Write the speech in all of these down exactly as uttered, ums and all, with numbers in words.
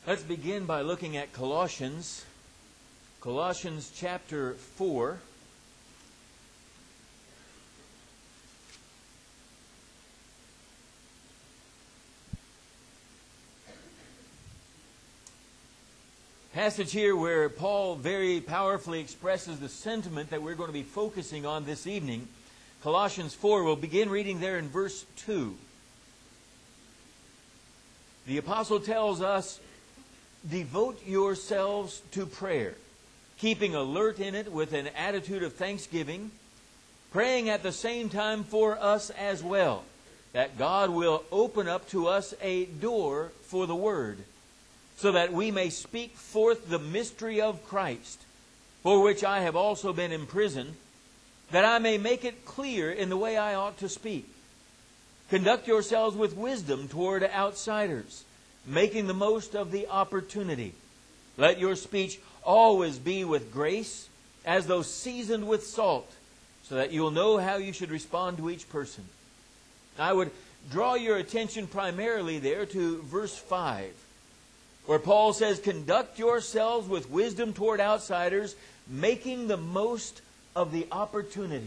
Let's begin by looking at Colossians. Colossians chapter four. Passage here where Paul very powerfully expresses the sentiment that we're going to be focusing on this evening. Colossians four, we'll begin reading there in verse two. The apostle tells us, devote yourselves to prayer, keeping alert in it with an attitude of thanksgiving, praying at the same time for us as well, that God will open up to us a door for the Word, so that we may speak forth the mystery of Christ, for which I have also been imprisoned, that I may make it clear in the way I ought to speak. Conduct yourselves with wisdom toward outsiders, making the most of the opportunity. Let your speech always be with grace, as though seasoned with salt, so that you will know how you should respond to each person. I would draw your attention primarily there to verse five, where Paul says, conduct yourselves with wisdom toward outsiders, making the most of the opportunity.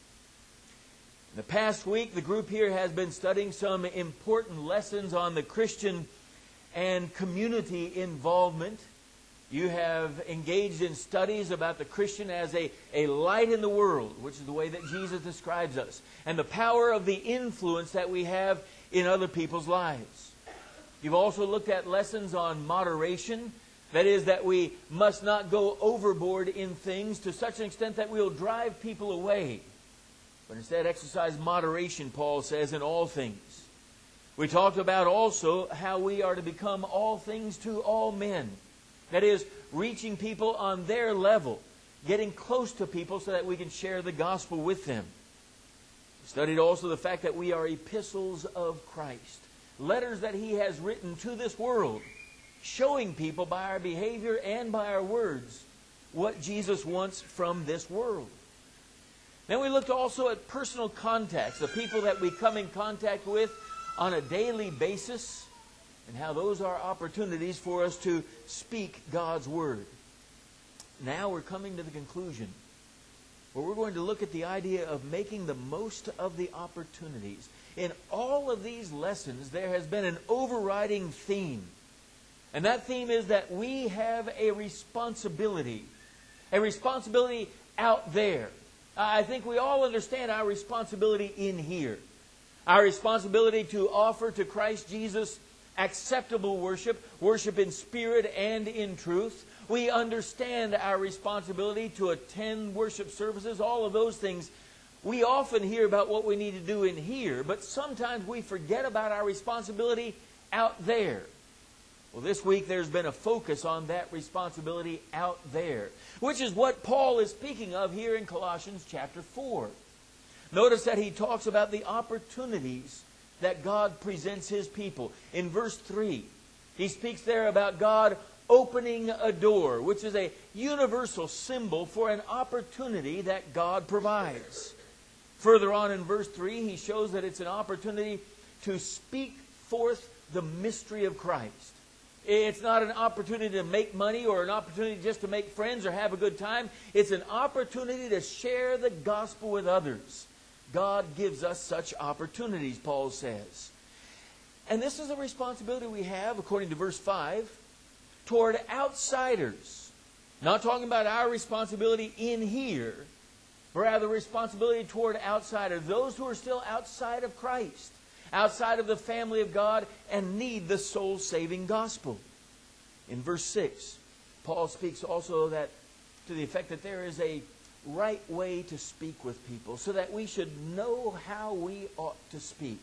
In the past week, the group here has been studying some important lessons on the Christian and community involvement. You have engaged in studies about the Christian as a, a light in the world, which is the way that Jesus describes us, and the power of the influence that we have in other people's lives. You've also looked at lessons on moderation. That is, that we must not go overboard in things to such an extent that we will drive people away, but instead exercise moderation, Paul says, in all things. We talked about also how we are to become all things to all men. That is, reaching people on their level, getting close to people so that we can share the gospel with them. We studied also the fact that we are epistles of Christ, letters that He has written to this world, showing people by our behavior and by our words what Jesus wants from this world. Then we looked also at personal contacts, the people that we come in contact with on a daily basis, and how those are opportunities for us to speak God's Word. Now we're coming to the conclusion, where we're going to look at the idea of making the most of the opportunities. In all of these lessons, there has been an overriding theme. And that theme is that we have a responsibility. A responsibility out there. I think we all understand our responsibility in here. Our responsibility to offer to Christ Jesus acceptable worship, worship in spirit and in truth. We understand our responsibility to attend worship services, all of those things. We often hear about what we need to do in here, but sometimes we forget about our responsibility out there. Well, this week there's been a focus on that responsibility out there, which is what Paul is speaking of here in Colossians chapter four. Notice that he talks about the opportunities that God presents His people. In verse three, he speaks there about God opening a door, which is a universal symbol for an opportunity that God provides. Further on in verse three, he shows that it's an opportunity to speak forth the mystery of Christ. It's not an opportunity to make money or an opportunity just to make friends or have a good time. It's an opportunity to share the gospel with others. God gives us such opportunities, Paul says. And this is a responsibility we have, according to verse five, toward outsiders. Not talking about our responsibility in here, but rather responsibility toward outsiders, those who are still outside of Christ, outside of the family of God, and need the soul-saving gospel. In verse six, Paul speaks also that to the effect that there is a right way to speak with people, so that we should know how we ought to speak.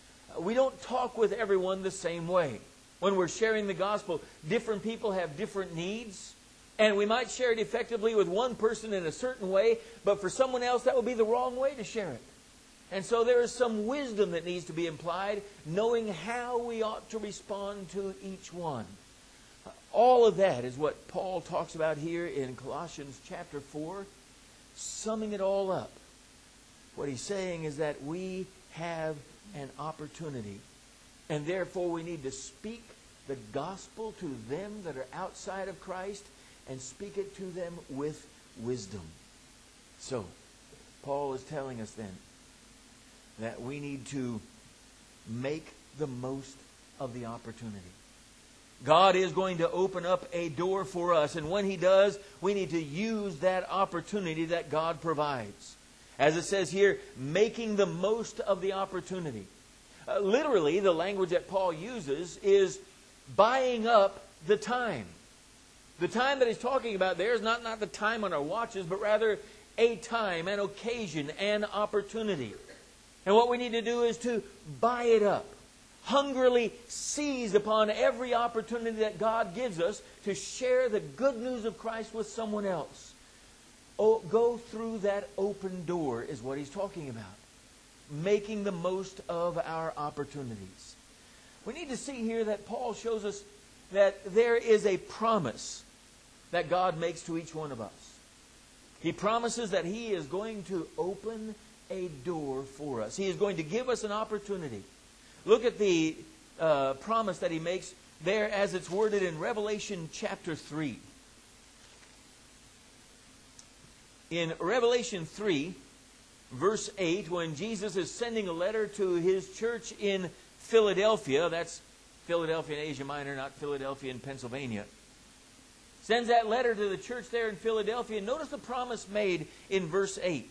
We don't talk with everyone the same way. When we're sharing the gospel, different people have different needs, and we might share it effectively with one person in a certain way, but for someone else that would be the wrong way to share it. And so there is some wisdom that needs to be implied, knowing how we ought to respond to each one. All of that is what Paul talks about here in Colossians chapter four. Summing it all up, what he's saying is that we have an opportunity, and therefore we need to speak the gospel to them that are outside of Christ and speak it to them with wisdom. So, Paul is telling us then that we need to make the most of the opportunity. God is going to open up a door for us, and when He does, we need to use that opportunity that God provides. As it says here, making the most of the opportunity. Uh, literally, the language that Paul uses is buying up the time. The time that he's talking about there is not, not the time on our watches, but rather a time, an occasion, an opportunity. And what we need to do is to buy it up. Hungrily seize upon every opportunity that God gives us to share the good news of Christ with someone else. Oh, go through that open door is what he's talking about. Making the most of our opportunities. We need to see here that Paul shows us that there is a promise that God makes to each one of us. He promises that He is going to open a door for us. He is going to give us an opportunity. Look at the uh, promise that He makes there as it's worded in Revelation chapter three. In Revelation three, verse eight, when Jesus is sending a letter to His church in Philadelphia, that's Philadelphia in Asia Minor, not Philadelphia in Pennsylvania, sends that letter to the church there in Philadelphia. Notice the promise made in verse eight.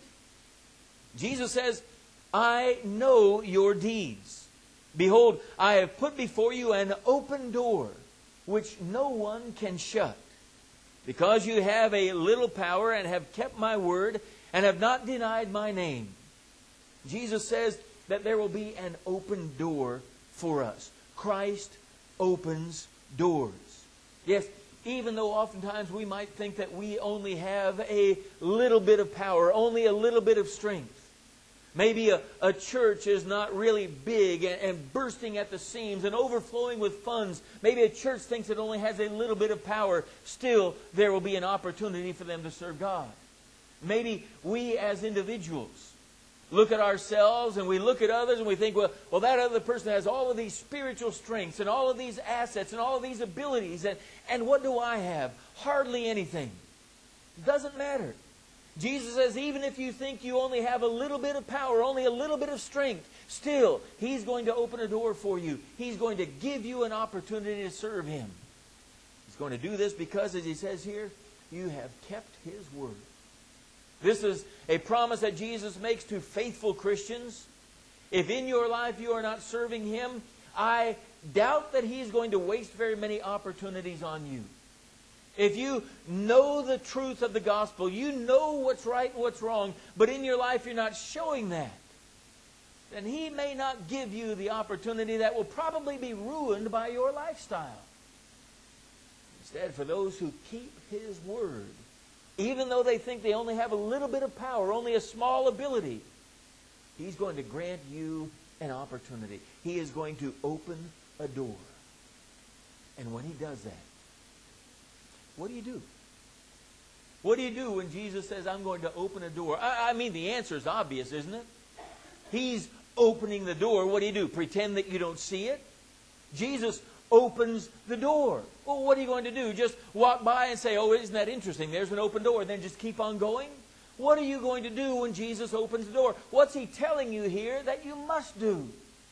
Jesus says, I know your deeds. Behold, I have put before you an open door, which no one can shut. Because you have a little power and have kept my word and have not denied my name. Jesus says that there will be an open door for us. Christ opens doors. Yes, even though oftentimes we might think that we only have a little bit of power, only a little bit of strength. Maybe a, a church is not really big and, and bursting at the seams and overflowing with funds. Maybe a church thinks it only has a little bit of power. Still, there will be an opportunity for them to serve God. Maybe we as individuals look at ourselves and we look at others and we think, well, well, that other person has all of these spiritual strengths and all of these assets and all of these abilities. And, and what do I have? Hardly anything. It doesn't matter. Jesus says, even if you think you only have a little bit of power, only a little bit of strength, still, He's going to open a door for you. He's going to give you an opportunity to serve Him. He's going to do this because, as He says here, you have kept His word. This is a promise that Jesus makes to faithful Christians. If in your life you are not serving Him, I doubt that He's going to waste very many opportunities on you. If you know the truth of the gospel, you know what's right and what's wrong, but in your life you're not showing that, then He may not give you the opportunity that will probably be ruined by your lifestyle. Instead, for those who keep His word, even though they think they only have a little bit of power, only a small ability, He's going to grant you an opportunity. He is going to open a door. And when He does that, what do you do? What do you do when Jesus says, I'm going to open a door? I, I mean, the answer is obvious, isn't it? He's opening the door. What do you do? Pretend that you don't see it? Jesus opens the door. Well, what are you going to do? Just walk by and say, oh, isn't that interesting? There's an open door. And then just keep on going? What are you going to do when Jesus opens the door? What's He telling you here that you must do?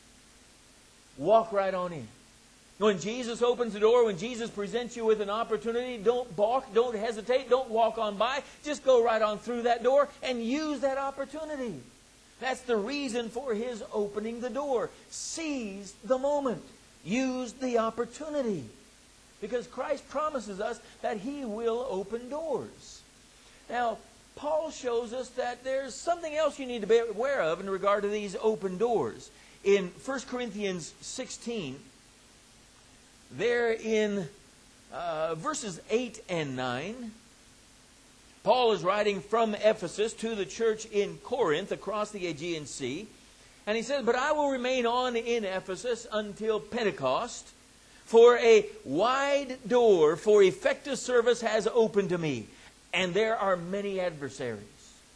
Walk right on in. When Jesus opens the door, when Jesus presents you with an opportunity, don't balk, don't hesitate, don't walk on by. Just go right on through that door and use that opportunity. That's the reason for His opening the door. Seize the moment. Use the opportunity. Because Christ promises us that He will open doors. Now, Paul shows us that there's something else you need to be aware of in regard to these open doors. In First Corinthians sixteen, there in uh, verses eight and nine, Paul is writing from Ephesus to the church in Corinth across the Aegean Sea. And he says, but I will remain on in Ephesus until Pentecost, for a wide door for effective service has opened to me, and there are many adversaries.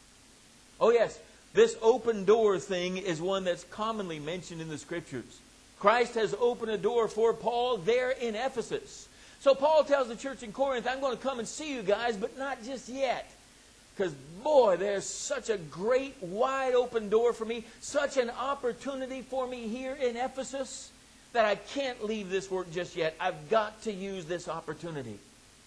Oh yes, this open door thing is one that's commonly mentioned in the Scriptures. Christ has opened a door for Paul there in Ephesus. So Paul tells the church in Corinth, I'm going to come and see you guys, but not just yet. Because, boy, there's such a great, wide open door for me, such an opportunity for me here in Ephesus, that I can't leave this work just yet. I've got to use this opportunity.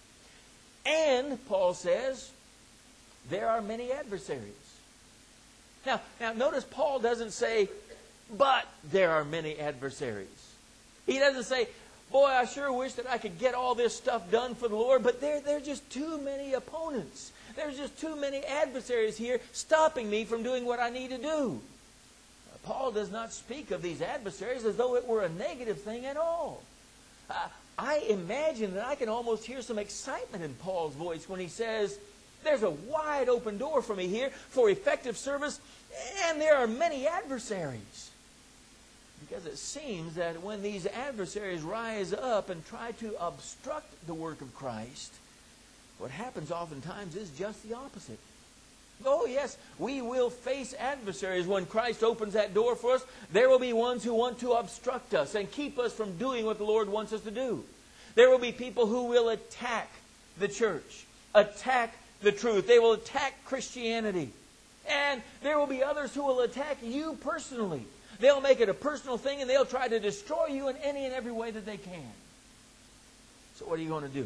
And, Paul says, there are many adversaries. Now, now notice Paul doesn't say, but there are many adversaries. He doesn't say, boy, I sure wish that I could get all this stuff done for the Lord, but there, there are just too many opponents. There's just too many adversaries here stopping me from doing what I need to do. Paul does not speak of these adversaries as though it were a negative thing at all. Uh, I imagine that I can almost hear some excitement in Paul's voice when he says, there's a wide open door for me here for effective service, and there are many adversaries. Because it seems that when these adversaries rise up and try to obstruct the work of Christ, what happens oftentimes is just the opposite. Oh, yes, we will face adversaries when Christ opens that door for us. There will be ones who want to obstruct us and keep us from doing what the Lord wants us to do. There will be people who will attack the church, attack the truth. They will attack Christianity. And there will be others who will attack you personally. They'll make it a personal thing and they'll try to destroy you in any and every way that they can. So what are you going to do?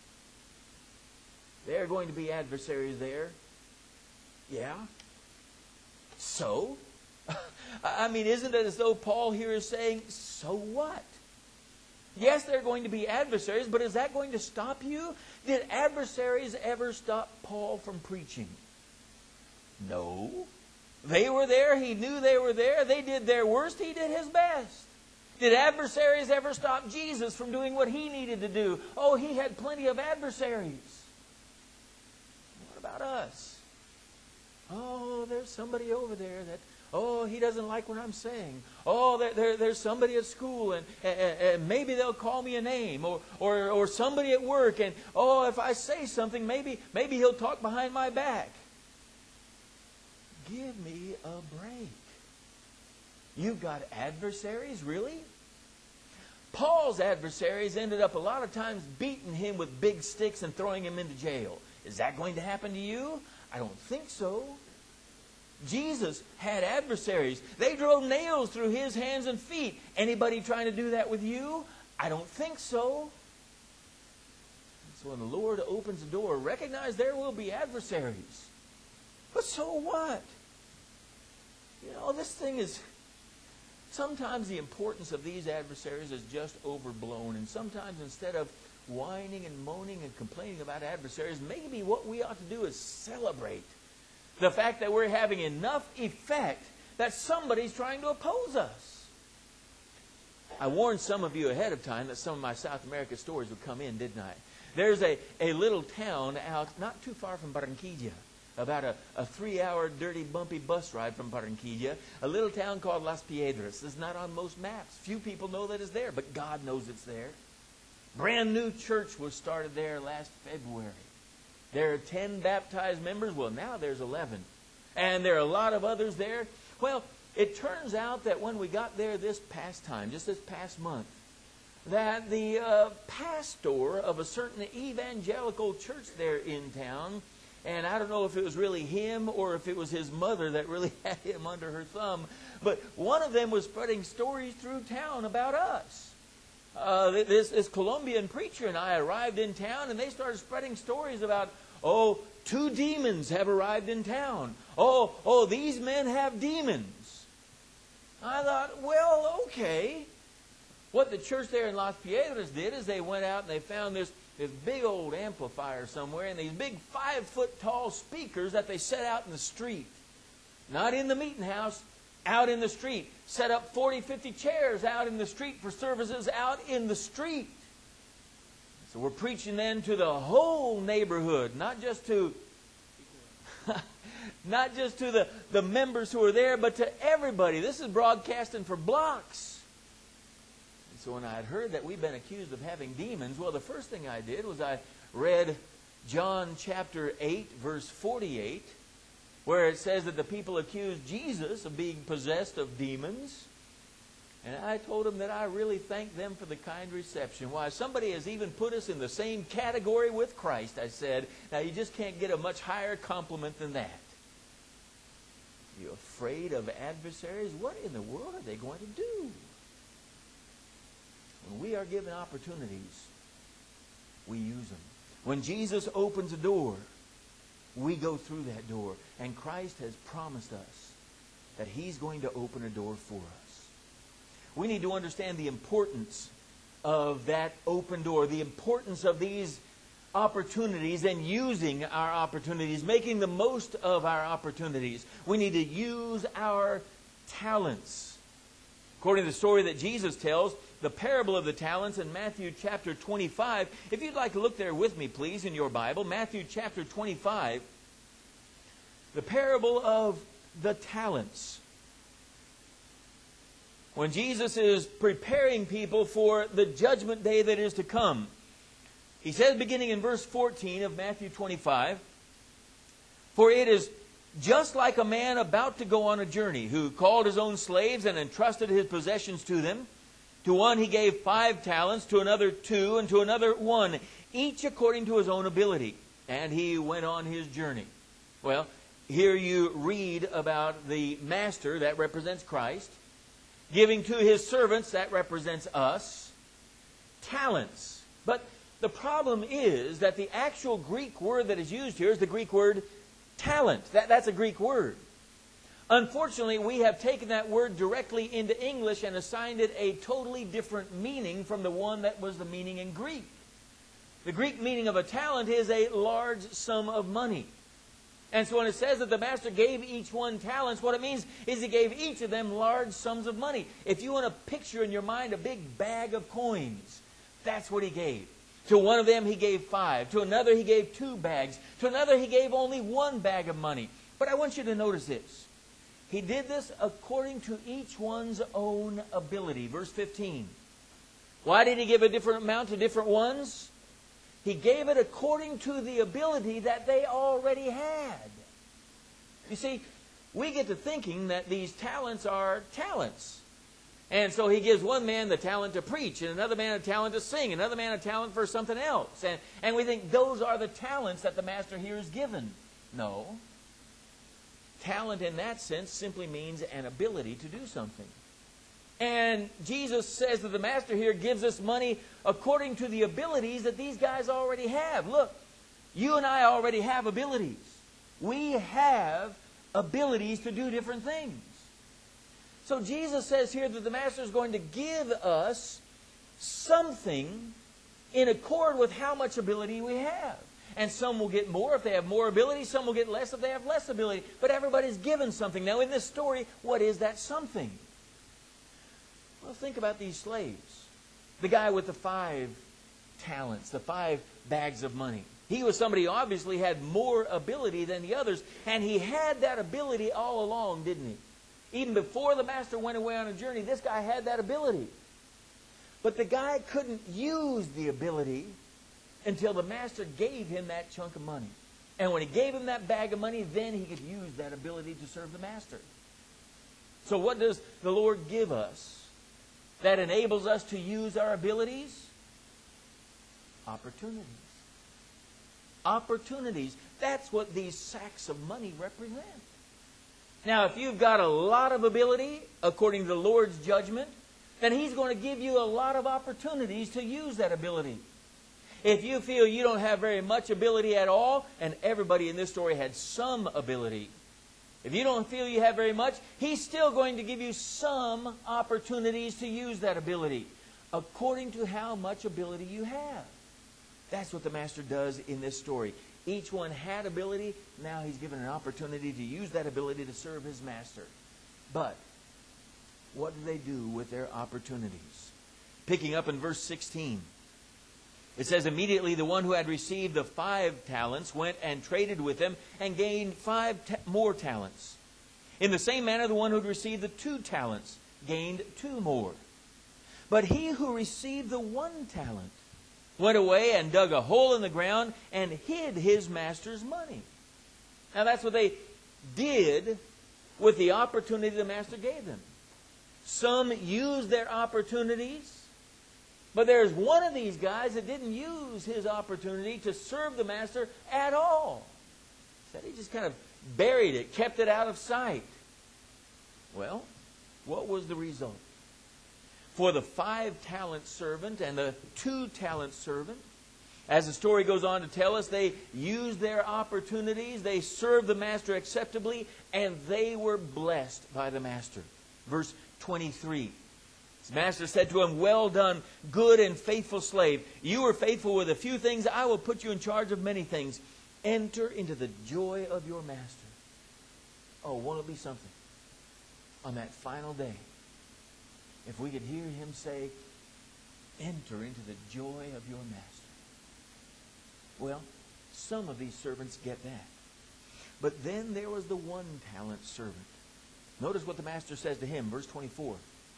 There are going to be adversaries there. Yeah. So? I mean, isn't it as though Paul here is saying, so what? Yes, there are going to be adversaries, but is that going to stop you? Did adversaries ever stop Paul from preaching? No. They were there. He knew they were there. They did their worst. He did his best. Did adversaries ever stop Jesus from doing what he needed to do? Oh, he had plenty of adversaries. What about us? Oh, there's somebody over there that, oh, he doesn't like what I'm saying. Oh, there, there, there's somebody at school, and, and, and maybe they'll call me a name, or, or, or somebody at work, and, oh, if I say something, maybe, maybe he'll talk behind my back. Give me a break. You've got adversaries, really? Paul's adversaries ended up a lot of times beating him with big sticks and throwing him into jail. Is that going to happen to you? I don't think so. Jesus had adversaries. They drove nails through his hands and feet. Anybody trying to do that with you? I don't think so. So when the Lord opens the door, recognize there will be adversaries. But so what? You know, this thing is... Sometimes the importance of these adversaries is just overblown. And sometimes instead of whining and moaning and complaining about adversaries, maybe what we ought to do is celebrate the fact that we're having enough effect that somebody's trying to oppose us. I warned some of you ahead of time that some of my South America stories would come in, didn't I? There's a, a little town out not too far from Barranquilla, about a, a three-hour dirty, bumpy bus ride from Barranquilla, a little town called Las Piedras. It's not on most maps. Few people know that it's there, but God knows it's there. Brand new church was started there last February. There are ten baptized members. Well, now there's eleven. And there are a lot of others there. Well, it turns out that when we got there this past time, just this past month, that the uh, pastor of a certain evangelical church there in town, and I don't know if it was really him or if it was his mother that really had him under her thumb, but one of them was spreading stories through town about us. Uh, this, this Colombian preacher and I arrived in town, and they started spreading stories about, oh, two demons have arrived in town. Oh, oh, these men have demons. I thought, well, okay. What the church there in Las Piedras did is they went out and they found this, this big old amplifier somewhere, and these big five-foot-tall speakers that they set out in the street. Not in the meeting house, out in the street. Set up forty, fifty chairs out in the street for services out in the street. So we're preaching then to the whole neighborhood, not just to not just to the, the members who are there, but to everybody. This is broadcasting for blocks. And so when I had heard that we've been accused of having demons, well, the first thing I did was I read John chapter eight, verse forty-eight, where it says that the people accused Jesus of being possessed of demons. And I told them that I really thanked them for the kind reception. Why, somebody has even put us in the same category with Christ, I said. Now, you just can't get a much higher compliment than that. You afraid of adversaries? What in the world are they going to do? When we are given opportunities, we use them. When Jesus opens a door, we go through that door. And Christ has promised us that He's going to open a door for us. We need to understand the importance of that open door, the importance of these opportunities and using our opportunities, making the most of our opportunities. We need to use our talents. According to the story that Jesus tells, the parable of the talents in Matthew chapter twenty-five. If you'd like to look there with me, please, in your Bible, Matthew chapter twenty-five, the parable of the talents. When Jesus is preparing people for the judgment day that is to come, He says, beginning in verse fourteen of Matthew twenty-five, "For it is just like a man about to go on a journey, who called his own slaves and entrusted his possessions to them. To one he gave five talents, to another two, and to another one, each according to his own ability. And he went on his journey." Well, here you read about the master, that represents Christ, giving to his servants, that represents us, talents. But the problem is that the actual Greek word that is used here is the Greek word talent. That, that's a Greek word. Unfortunately, we have taken that word directly into English and assigned it a totally different meaning from the one that was the meaning in Greek. The Greek meaning of a talent is a large sum of money. And so when it says that the master gave each one talents, what it means is he gave each of them large sums of money. If you want to picture in your mind a big bag of coins, that's what he gave. To one of them he gave five. To another he gave two bags. To another he gave only one bag of money. But I want you to notice this. He did this according to each one's own ability. Verse fifteen. Why did he give a different amount to different ones? He gave it according to the ability that they already had. You see, we get to thinking that these talents are talents. And so he gives one man the talent to preach, and another man a talent to sing, another man a talent for something else. And, and we think those are the talents that the master here is given. No. Talent in that sense simply means an ability to do something. And Jesus says that the master here gives us money according to the abilities that these guys already have. Look, you and I already have abilities. We have abilities to do different things. So Jesus says here that the master is going to give us something in accord with how much ability we have. And some will get more if they have more ability. Some will get less if they have less ability. But everybody's given something. Now in this story, what is that something? Well, think about these slaves. The guy with the five talents, the five bags of money. He was somebody who obviously had more ability than the others. And he had that ability all along, didn't he? Even before the master went away on a journey, this guy had that ability. But the guy couldn't use the ability until the master gave him that chunk of money. And when he gave him that bag of money, then he could use that ability to serve the master. So what does the Lord give us that enables us to use our abilities? Opportunities. Opportunities. That's what these sacks of money represent. Now, if you've got a lot of ability, according to the Lord's judgment, then He's going to give you a lot of opportunities to use that ability. If you feel you don't have very much ability at all, and everybody in this story had some ability, if you don't feel you have very much, He's still going to give you some opportunities to use that ability, according to how much ability you have. That's what the master does in this story. Each one had ability. Now he's given an opportunity to use that ability to serve his master. But what do they do with their opportunities? Picking up in verse sixteen. It says, immediately the one who had received the five talents went and traded with them and gained five ta- more talents. In the same manner, the one who had received the two talents gained two more. But he who received the one talent went away and dug a hole in the ground and hid his master's money. Now that's what they did with the opportunity the master gave them. Some used their opportunities. But there's one of these guys that didn't use his opportunity to serve the master at all. He just kind of buried it, kept it out of sight. Well, what was the result? For the five-talent servant and the two-talent servant, as the story goes on to tell us, they used their opportunities, they served the master acceptably, and they were blessed by the master. Verse twenty-three. His master said to him, "Well done, good and faithful slave. You were faithful with a few things. I will put you in charge of many things. Enter into the joy of your master." Oh, won't it be something on that final day if we could hear him say, "Enter into the joy of your master." Well, some of these servants get that. But then there was the one-talent servant. Notice what the master says to him, verse twenty-four.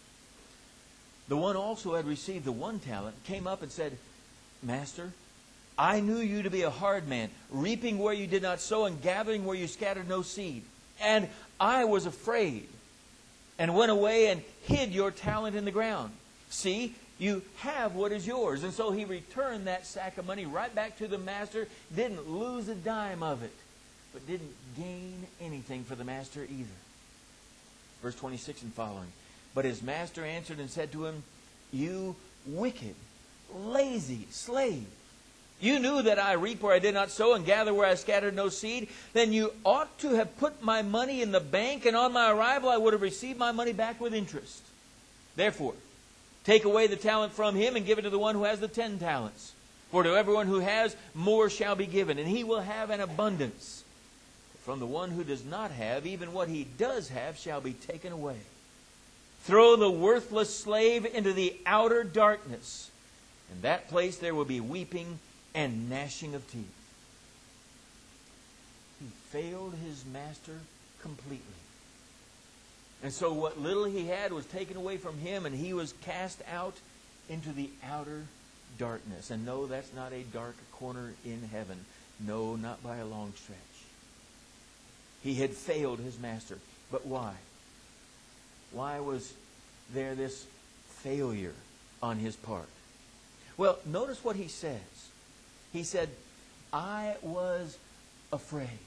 The one also who had received the one talent came up and said, "Master, I knew you to be a hard man, reaping where you did not sow and gathering where you scattered no seed. And I was afraid and went away and hid your talent in the ground. See, you have what is yours." And so he returned that sack of money right back to the master, didn't lose a dime of it, but didn't gain anything for the master either. Verse twenty-six and following. But his master answered and said to him, "You wicked, lazy slave. You knew that I reap where I did not sow and gather where I scattered no seed. Then you ought to have put my money in the bank, and on my arrival I would have received my money back with interest. Therefore, take away the talent from him and give it to the one who has the ten talents. For to everyone who has, more shall be given, and he will have an abundance. From the one who does not have, even what he does have shall be taken away. Throw the worthless slave into the outer darkness. In that place there will be weeping and gnashing of teeth." He failed his master completely. And so what little he had was taken away from him, and he was cast out into the outer darkness. And no, that's not a dark corner in heaven. No, not by a long stretch. He had failed his master. But why? Why was there this failure on his part? Well, notice what he says. He said, "I was afraid."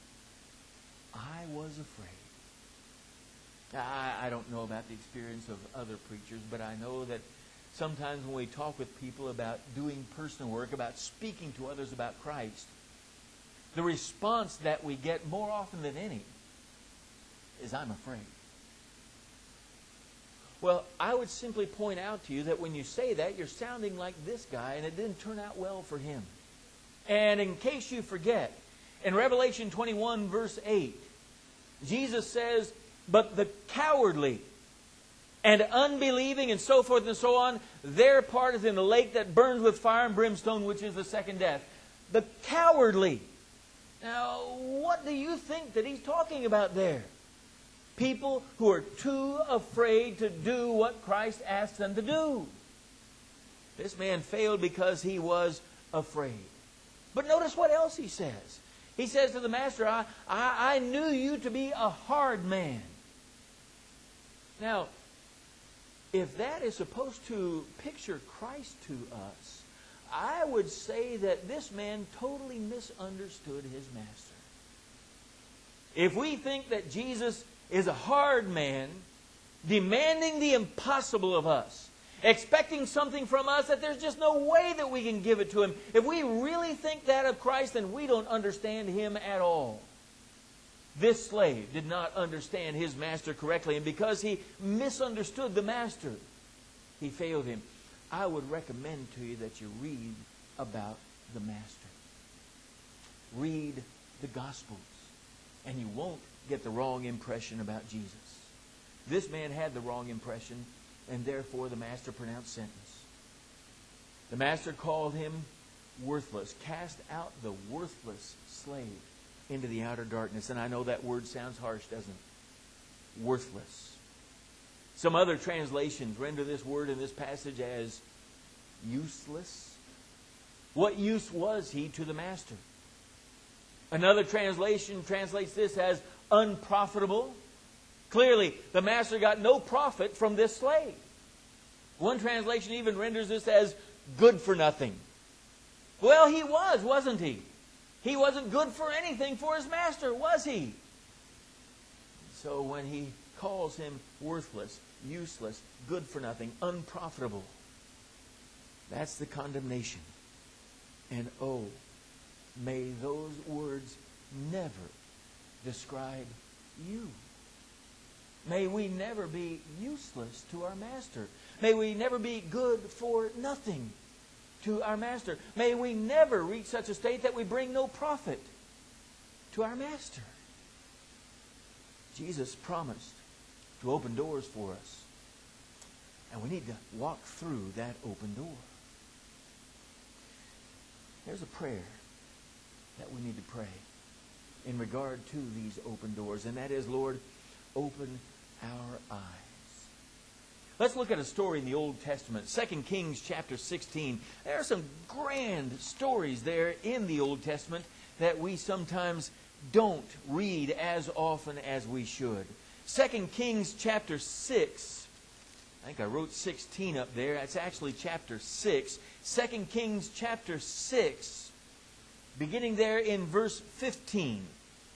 I was afraid. I, I don't know about the experience of other preachers, but I know that sometimes when we talk with people about doing personal work, about speaking to others about Christ, the response that we get more often than any is, "I'm afraid." Well, I would simply point out to you that when you say that, you're sounding like this guy, and it didn't turn out well for him. And in case you forget, in Revelation twenty-one, verse eight, Jesus says, "But the cowardly and unbelieving," and so forth and so on, "their part is in the lake that burns with fire and brimstone, which is the second death." The cowardly. Now, what do you think that he's talking about there? People who are too afraid to do what Christ asked them to do. This man failed because he was afraid. But notice what else he says. He says to the master, I, I, I knew you to be a hard man. Now, if that is supposed to picture Christ to us, I would say that this man totally misunderstood his master. If we think that Jesus is a hard man, demanding the impossible of us, expecting something from us that there's just no way that we can give it to him, if we really think that of Christ, then we don't understand him at all. This slave did not understand his master correctly, and because he misunderstood the master, he failed him. I would recommend to you that you read about the master. Read the Gospels, and you won't get the wrong impression about Jesus. This man had the wrong impression, and therefore the master pronounced sentence. The master called him worthless. Cast out the worthless slave into the outer darkness. And I know that word sounds harsh, doesn't it? Worthless. Some other translations render this word in this passage as useless. What use was he to the master? Another translation translates this as unprofitable, Clearly, the master got no profit from this slave. One translation even renders this as good for nothing. Well, he was, wasn't he? He wasn't good for anything for his master, was he? So when he calls him worthless, useless, good for nothing, unprofitable, that's the condemnation. And oh, may those words never describe you. May we never be useless to our master. May we never be good for nothing to our master. May we never reach such a state that we bring no profit to our master. Jesus promised to open doors for us. And we need to walk through that open door. There's a prayer that we need to pray in regard to these open doors. And that is, Lord, open our eyes. Let's look at a story in the Old Testament. Second Kings chapter sixteen. There are some grand stories there in the Old Testament that we sometimes don't read as often as we should. Second Kings chapter six. I think I wrote sixteen up there. That's actually chapter six. Second Kings chapter six, beginning there in verse fifteen.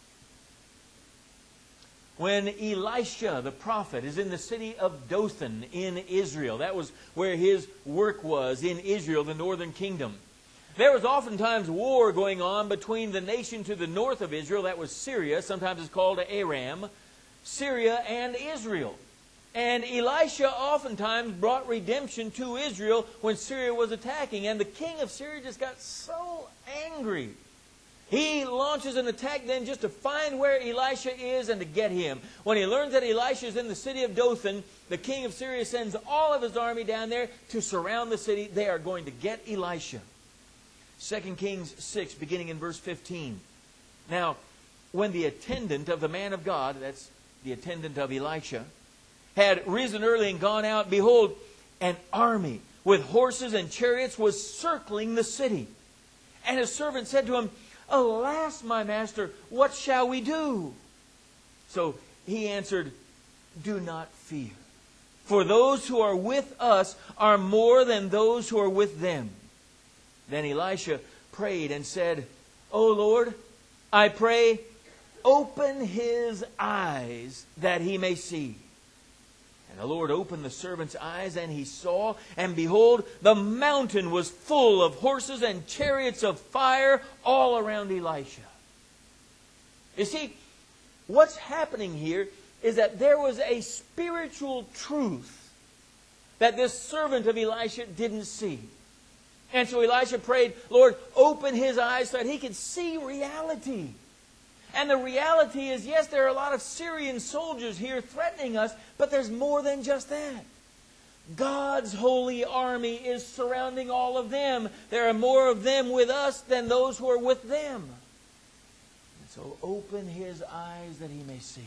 When Elisha, the prophet, is in the city of Dothan in Israel. That was where his work was, in Israel, the northern kingdom. There was oftentimes war going on between the nation to the north of Israel, that was Syria, sometimes it's called Aram, Syria and Israel. And Elisha oftentimes brought redemption to Israel when Syria was attacking. And the king of Syria just got so angry. He launches an attack then just to find where Elisha is and to get him. When he learns that Elisha is in the city of Dothan, the king of Syria sends all of his army down there to surround the city. They are going to get Elisha. Second Kings six, beginning in verse fifteen. Now, when the attendant of the man of God, that's the attendant of Elisha, had risen early and gone out, behold, an army with horses and chariots was circling the city. And his servant said to him, Alas, my master, what shall we do? So he answered, Do not fear, for those who are with us are more than those who are with them. Then Elisha prayed and said, O Lord, I pray, open his eyes that he may see. And the Lord opened the servant's eyes, and he saw, and behold, the mountain was full of horses and chariots of fire all around Elisha. You see, what's happening here is that there was a spiritual truth that this servant of Elisha didn't see. And so Elisha prayed, Lord, open his eyes so that he could see reality. And the reality is, yes, there are a lot of Syrian soldiers here threatening us, but there's more than just that. God's holy army is surrounding all of them. There are more of them with us than those who are with them. And so open his eyes that he may see.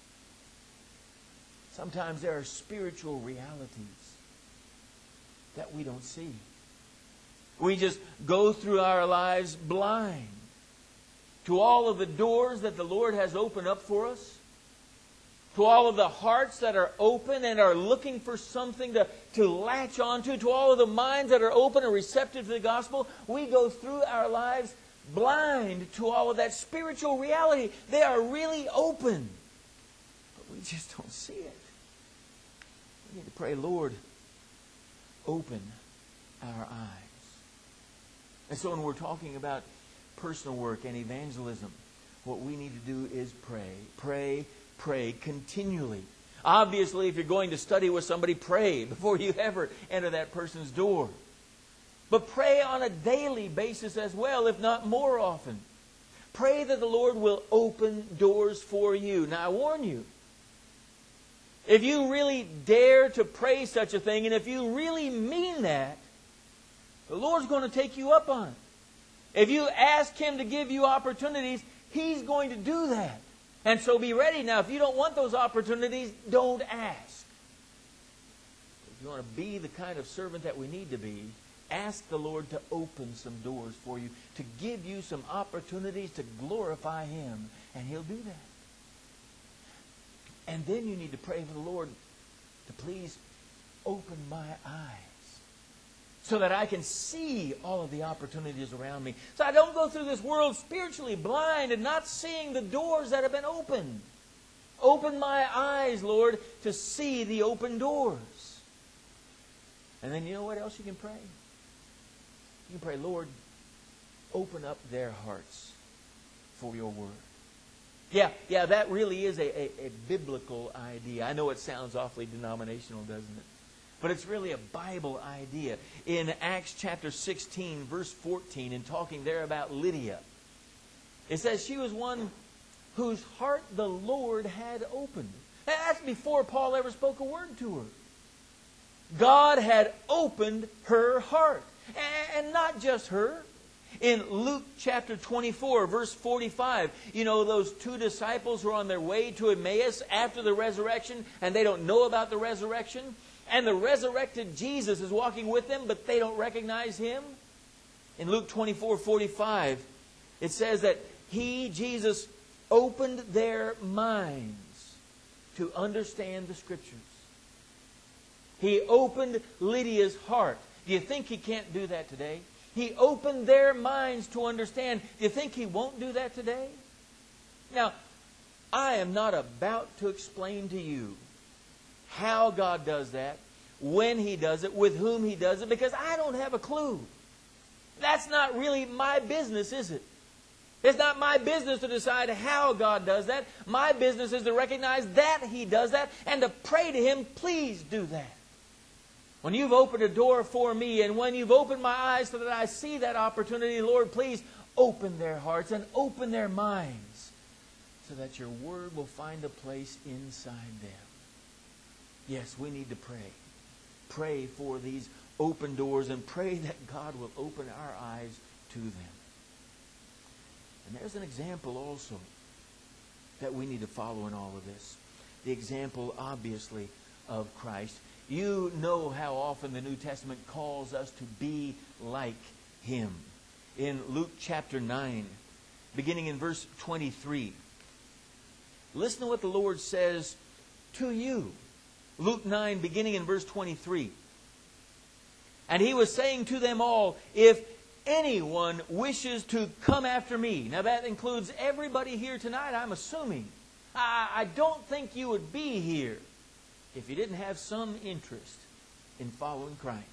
Sometimes there are spiritual realities that we don't see. We just go through our lives blind to all of the doors that the Lord has opened up for us, to all of the hearts that are open and are looking for something to, to latch onto, to all of the minds that are open and receptive to the gospel. We go through our lives blind to all of that spiritual reality. They are really open, but we just don't see it. We need to pray, Lord, open our eyes. And so when we're talking about personal work and evangelism, what we need to do is pray. Pray, pray continually. Obviously, if you're going to study with somebody, pray before you ever enter that person's door. But pray on a daily basis as well, if not more often. Pray that the Lord will open doors for you. Now, I warn you, if you really dare to pray such a thing, and if you really mean that, the Lord's going to take you up on it. If you ask Him to give you opportunities, He's going to do that. And so be ready. Now, if you don't want those opportunities, don't ask. If you want to be the kind of servant that we need to be, ask the Lord to open some doors for you, to give you some opportunities to glorify Him, and He'll do that. And then you need to pray for the Lord to please open my eyes so that I can see all of the opportunities around me. So I don't go through this world spiritually blind and not seeing the doors that have been opened. Open my eyes, Lord, to see the open doors. And then you know what else you can pray? You can pray, Lord, open up their hearts for your word. Yeah, yeah, that really is a, a, a biblical idea. I know it sounds awfully denominational, doesn't it? But it's really a Bible idea. In Acts chapter sixteen, verse fourteen, in talking there about Lydia, it says she was one whose heart the Lord had opened. That's before Paul ever spoke a word to her. God had opened her heart. And not just her. In Luke chapter twenty-four, verse forty-five, you know those two disciples who are on their way to Emmaus after the resurrection, and they don't know about the resurrection? And the resurrected Jesus is walking with them, but they don't recognize Him? In Luke twenty-four forty-five, it says that He, Jesus, opened their minds to understand the Scriptures. He opened Lydia's heart. Do you think He can't do that today? He opened their minds to understand. Do you think He won't do that today? Now, I am not about to explain to you how God does that, when He does it, with whom He does it, because I don't have a clue. That's not really my business, is it? It's not my business to decide how God does that. My business is to recognize that He does that and to pray to Him, please do that. When you've opened a door for me and when you've opened my eyes so that I see that opportunity, Lord, please open their hearts and open their minds so that your word will find a place inside them. Yes, we need to pray. Pray for these open doors and pray that God will open our eyes to them. And there's an example also that we need to follow in all of this. The example, obviously, of Christ. You know how often the New Testament calls us to be like Him. In Luke chapter nine, beginning in verse twenty-three, listen to what the Lord says to you. Luke nine, beginning in verse twenty-three. And He was saying to them all, if anyone wishes to come after me. Now that includes everybody here tonight, I'm assuming. I, I don't think you would be here if you didn't have some interest in following Christ.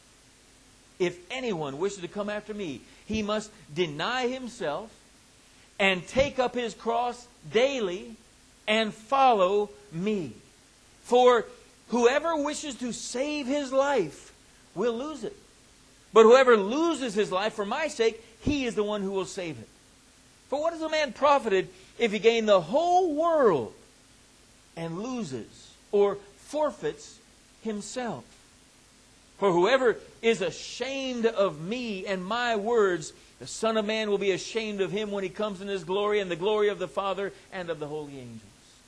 If anyone wishes to come after me, he must deny himself and take up his cross daily and follow me. For whoever wishes to save his life will lose it. But whoever loses his life for my sake, he is the one who will save it. For what is a man profited if he gain the whole world and loses or forfeits himself? For whoever is ashamed of me and my words, the Son of Man will be ashamed of him when He comes in His glory and the glory of the Father and of the holy angels.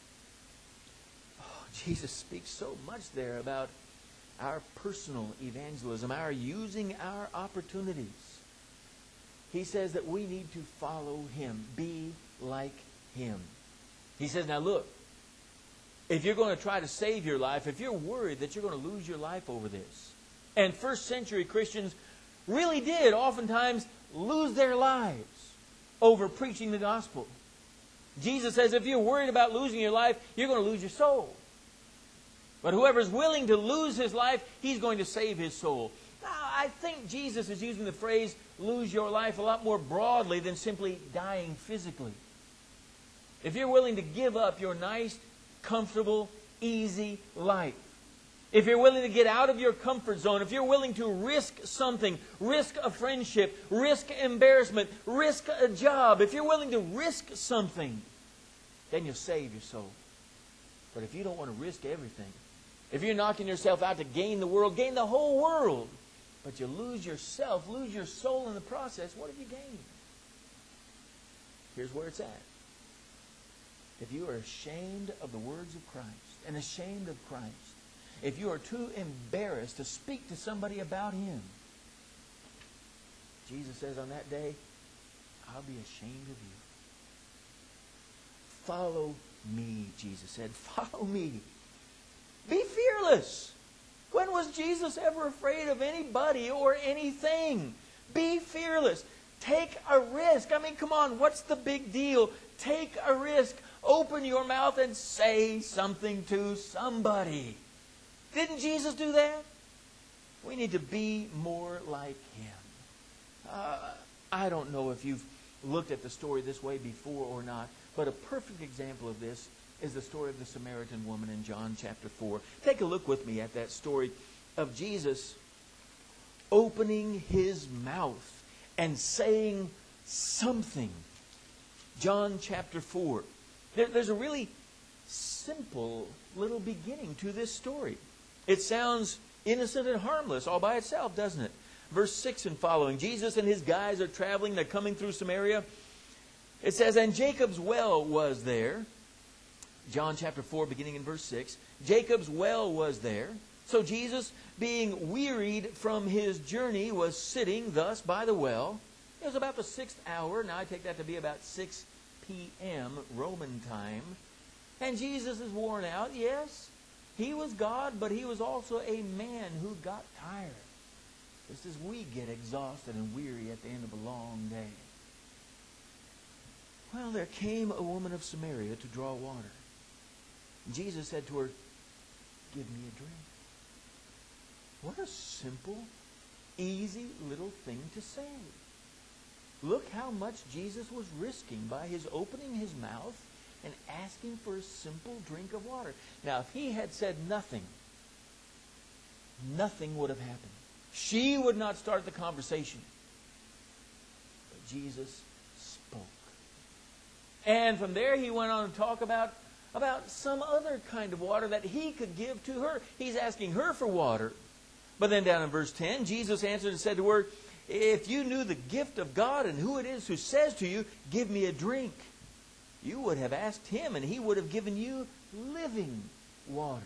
Oh, Jesus speaks so much there about our personal evangelism, our using our opportunities. He says that we need to follow Him, be like Him. He says, now look, if you're going to try to save your life, if you're worried that you're going to lose your life over this, and first century Christians really did oftentimes lose their lives over preaching the gospel. Jesus says if you're worried about losing your life, you're going to lose your soul. But whoever's willing to lose his life, he's going to save his soul. Now, I think Jesus is using the phrase lose your life a lot more broadly than simply dying physically. If you're willing to give up your nice, comfortable, easy life, if you're willing to get out of your comfort zone, if you're willing to risk something, risk a friendship, risk embarrassment, risk a job, if you're willing to risk something, then you'll save your soul. But if you don't want to risk everything, if you're knocking yourself out to gain the world, gain the whole world, but you lose yourself, lose your soul in the process, what have you gained? Here's where it's at. If you are ashamed of the words of Christ and ashamed of Christ, if you are too embarrassed to speak to somebody about Him, Jesus says on that day, I'll be ashamed of you. Follow me Jesus said, "Follow me. Be fearless." When was Jesus ever afraid of anybody or anything? Be fearless. Take a risk. I mean, come on, what's the big deal? Take a risk. Open your mouth and say something to somebody. Didn't Jesus do that? We need to be more like Him. Uh, I don't know if you've looked at the story this way before or not, but a perfect example of this is the story of the Samaritan woman in John chapter four. Take a look with me at that story of Jesus opening His mouth and saying something. John chapter four. There, there's a really simple little beginning to this story. It sounds innocent and harmless all by itself, doesn't it? Verse six and following. Jesus and His guys are traveling. They're coming through Samaria. It says, "And Jacob's well was there." John chapter four, beginning in verse six. Jacob's well was there. So Jesus, being wearied from His journey, was sitting thus by the well. It was about the sixth hour. Now I take that to be about six p.m. Roman time. And Jesus is worn out. Yes, He was God, but He was also a man who got tired. Just as we get exhausted and weary at the end of a long day. Well, there came a woman of Samaria to draw water. Jesus said to her, "Give me a drink." What a simple, easy little thing to say. Look how much Jesus was risking by His opening His mouth and asking for a simple drink of water. Now, if He had said nothing, nothing would have happened. She would not start the conversation. But Jesus spoke. And from there He went on to talk about, about some other kind of water that He could give to her. He's asking her for water. But then down in verse ten, Jesus answered and said to her, "If you knew the gift of God and who it is who says to you, 'Give me a drink,' you would have asked Him, and He would have given you living water."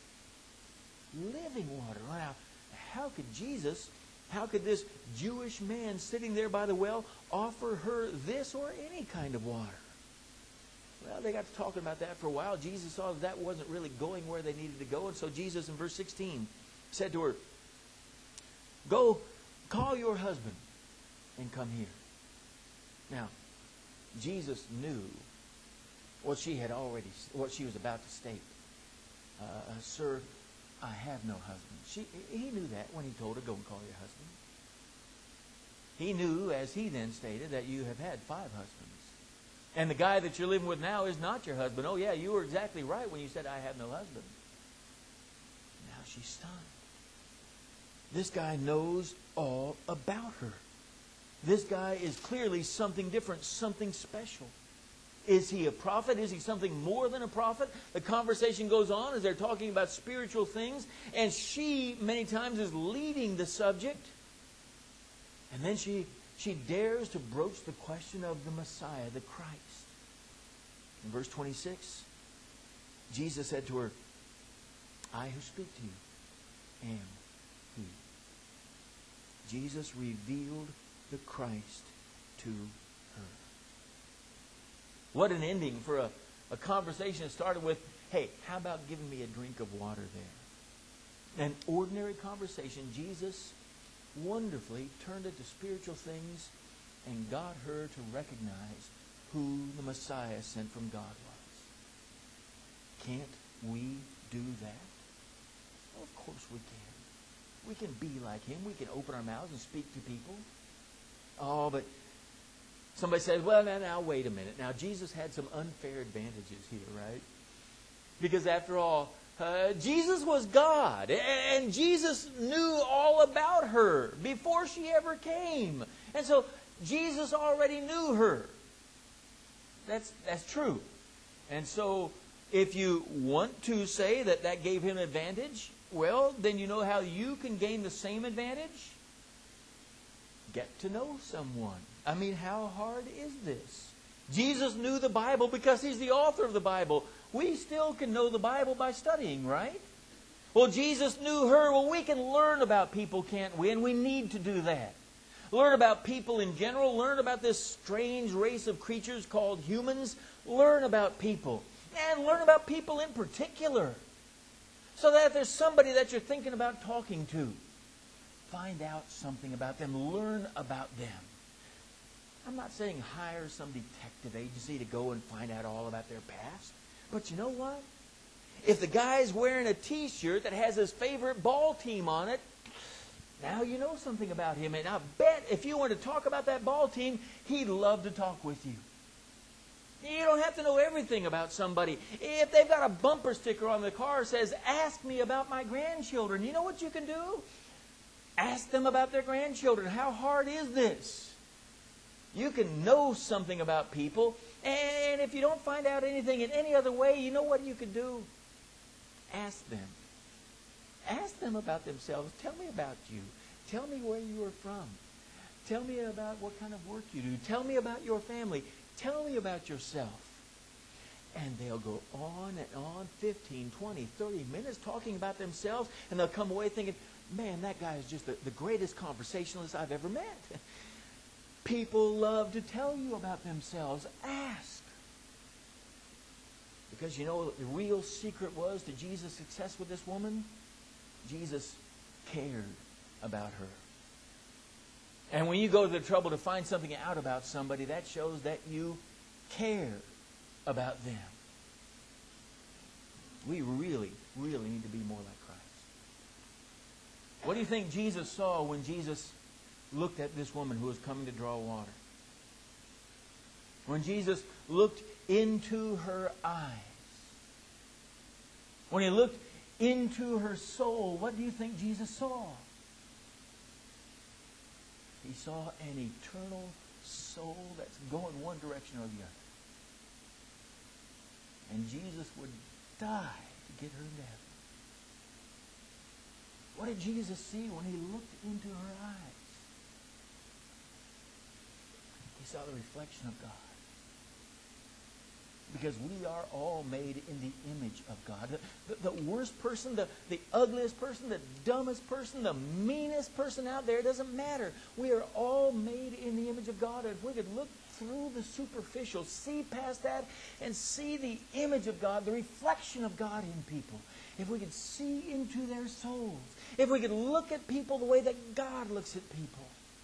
Living water. Now, how could Jesus, how could this Jewish man sitting there by the well offer her this or any kind of water? Well, they got to talking about that for a while. Jesus saw that that wasn't really going where they needed to go. And so Jesus, in verse sixteen, said to her, "Go, call your husband and come here." Now, Jesus knew what she had already, what she was about to state. Uh, "Sir, I have no husband." She, he knew that when He told her, "Go and call your husband." He knew, as He then stated, that you have had five husbands. And the guy that you're living with now is not your husband. Oh yeah, you were exactly right when you said, "I have no husband." Now she's stunned. This guy knows all about her. This guy is clearly something different, something special. Is he a prophet? Is he something more than a prophet? The conversation goes on as they're talking about spiritual things, and she many times is leading the subject. And then she She dares to broach the question of the Messiah, the Christ. In verse twenty-six, Jesus said to her, "I who speak to you am He." Jesus revealed the Christ to her. What an ending for a, a conversation that started with, "Hey, how about giving me a drink of water there?" An ordinary conversation. Jesus wonderfully turned it to spiritual things and got her to recognize who the Messiah sent from God was. Can't we do that? Well, of course we can. We can be like Him. We can open our mouths and speak to people. Oh, but somebody says, "Well, now, now, wait a minute. Now, Jesus had some unfair advantages here, right?" Because after all, Uh, Jesus was God, and Jesus knew all about her before she ever came. And so Jesus already knew her. That's, that's true. And so if you want to say that that gave Him advantage, well, then you know how you can gain the same advantage? Get to know someone. I mean, how hard is this? Jesus knew the Bible because He's the author of the Bible. We still can know the Bible by studying, right? Well, Jesus knew her. Well, we can learn about people, can't we? And we need to do that. Learn about people in general. Learn about this strange race of creatures called humans. Learn about people. And learn about people in particular. So that if there's somebody that you're thinking about talking to, find out something about them. Learn about them. I'm not saying hire some detective agency to go and find out all about their past. But you know what? If the guy's wearing a T-shirt that has his favorite ball team on it, now you know something about him. And I bet if you want to talk about that ball team, he'd love to talk with you. You don't have to know everything about somebody. If they've got a bumper sticker on the car that says, ask me about my grandchildren, you know what you can do? Ask them about their grandchildren. How hard is this? You can know something about people. And if you don't find out anything in any other way, you know what you can do? Ask them. Ask them about themselves. Tell me about you. Tell me where you are from. Tell me about what kind of work you do. Tell me about your family. Tell me about yourself. And they'll go on and on, fifteen, twenty, thirty minutes talking about themselves, and they'll come away thinking, man, that guy is just the, the greatest conversationalist I've ever met. People love to tell you about themselves. Ask. Because you know what the real secret was to Jesus' success with this woman? Jesus cared about her. And when you go to the trouble to find something out about somebody, that shows that you care about them. We really, really need to be more like Christ. What do you think Jesus saw when Jesus looked at this woman who was coming to draw water? When Jesus looked into her eyes, when He looked into her soul, what do you think Jesus saw? He saw an eternal soul that's going one direction or the other. And Jesus would die to get her into heaven. What did Jesus see when He looked into her eyes? He saw the reflection of God. Because we are all made in the image of God. The, the, the worst person, the, the ugliest person, the dumbest person, the meanest person out there, it doesn't matter. We are all made in the image of God. And if we could look through the superficial, see past that, and see the image of God, the reflection of God in people. If we could see into their souls. If we could look at people the way that God looks at people.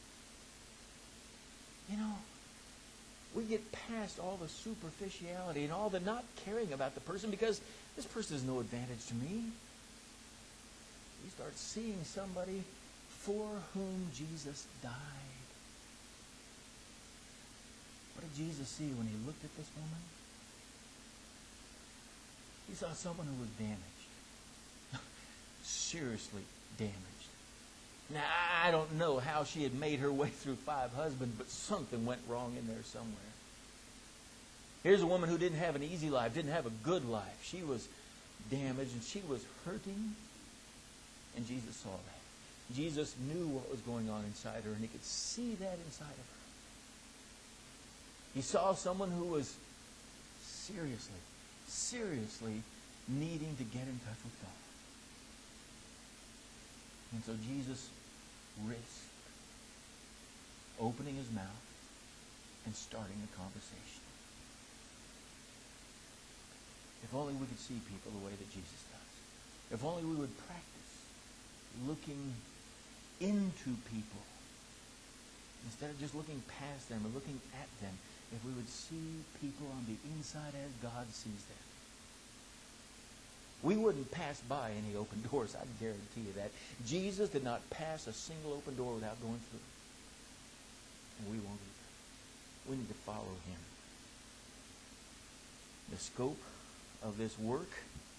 You know, we get past all the superficiality and all the not caring about the person because this person is no advantage to me. We start seeing somebody for whom Jesus died. What did Jesus see when He looked at this woman? He saw someone who was damaged. Seriously damaged. Now, I don't know how she had made her way through five husbands, but something went wrong in there somewhere. Here's a woman who didn't have an easy life, didn't have a good life. She was damaged and she was hurting, and Jesus saw that. Jesus knew what was going on inside her, and He could see that inside of her. He saw someone who was seriously, seriously needing to get in touch with God. And so Jesus risked opening His mouth and starting a conversation. If only we could see people the way that Jesus does. If only we would practice looking into people instead of just looking past them or looking at them. If we would see people on the inside as God sees them. We wouldn't pass by any open doors, I guarantee you that. Jesus did not pass a single open door without going through. And we won't either. We need to follow Him. The scope of this work,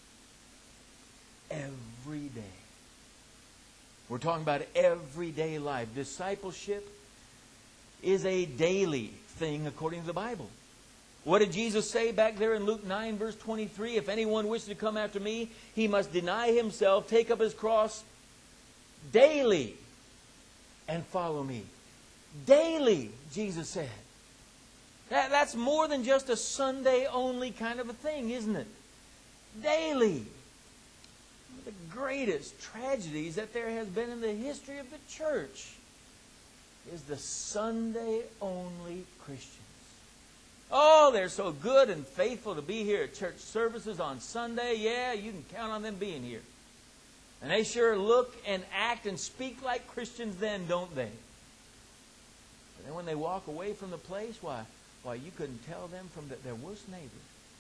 every day. We're talking about everyday life. Discipleship is a daily thing according to the Bible. What did Jesus say back there in Luke nine, verse twenty-three? If anyone wishes to come after me, he must deny himself, take up his cross daily, and follow me. Daily, Jesus said. That, that's more than just a Sunday-only kind of a thing, isn't it? Daily. One of the greatest tragedies that there has been in the history of the church is the Sunday-only Christians. Oh, they're so good and faithful to be here at church services on Sunday. Yeah, you can count on them being here. And they sure look and act and speak like Christians then, don't they? But then when they walk away from the place, why, why you couldn't tell them from the, their worst neighbor.